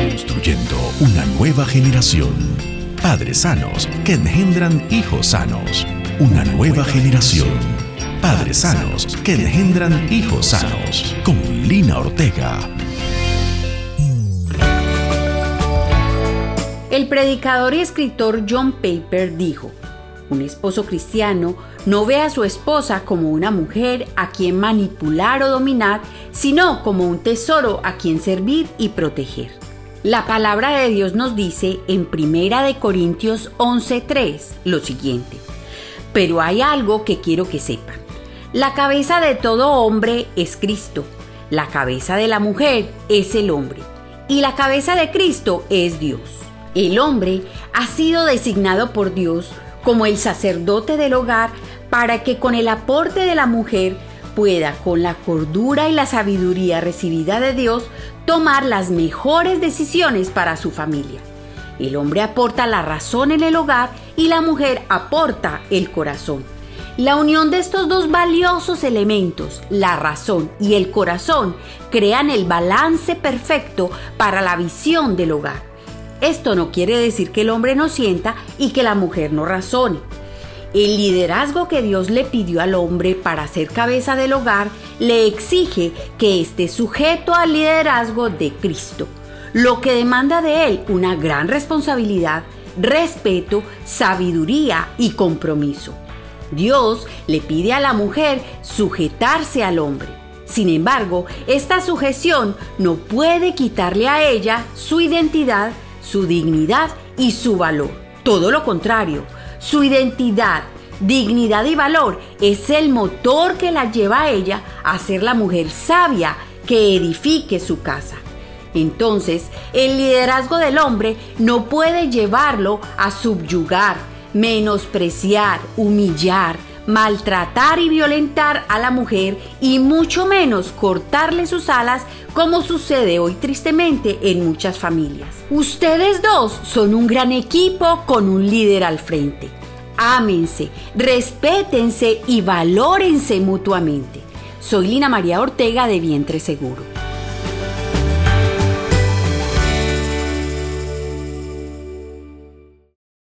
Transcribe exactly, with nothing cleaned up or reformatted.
Construyendo una nueva generación. Padres sanos que engendran hijos sanos. Una nueva generación. Padres sanos que engendran hijos sanos. Con Lina Ortega. El predicador y escritor John Piper dijo: un esposo cristiano no ve a su esposa como una mujer a quien manipular o dominar, sino como un tesoro a quien servir y proteger. La palabra de Dios nos dice en Primera de Corintios once tres lo siguiente: pero hay algo que quiero que sepan. La cabeza de todo hombre es Cristo, la cabeza de la mujer es el hombre, y la cabeza de Cristo es Dios. El hombre ha sido designado por Dios como el sacerdote del hogar para que con el aporte de la mujer pueda, con la cordura y la sabiduría recibida de Dios, tomar las mejores decisiones para su familia. El hombre aporta la razón en el hogar y la mujer aporta el corazón. La unión de estos dos valiosos elementos, la razón y el corazón, crean el balance perfecto para la visión del hogar. Esto no quiere decir que el hombre no sienta y que la mujer no razone. El liderazgo que Dios le pidió al hombre para ser cabeza del hogar le exige que esté sujeto al liderazgo de Cristo, lo que demanda de él una gran responsabilidad, respeto, sabiduría y compromiso. Dios le pide a la mujer sujetarse al hombre. Sin embargo, esta sujeción no puede quitarle a ella su identidad, su dignidad y su valor. Todo lo contrario, su identidad, dignidad y valor es el motor que la lleva a ella a ser la mujer sabia que edifique su casa. Entonces, el liderazgo del hombre no puede llevarlo a subyugar, menospreciar, humillar, maltratar y violentar a la mujer, y mucho menos cortarle sus alas, como sucede hoy tristemente en muchas familias. Ustedes dos son un gran equipo con un líder al frente. Ámense, respétense y valórense mutuamente. Soy Lina María Ortega de Vientre Seguro.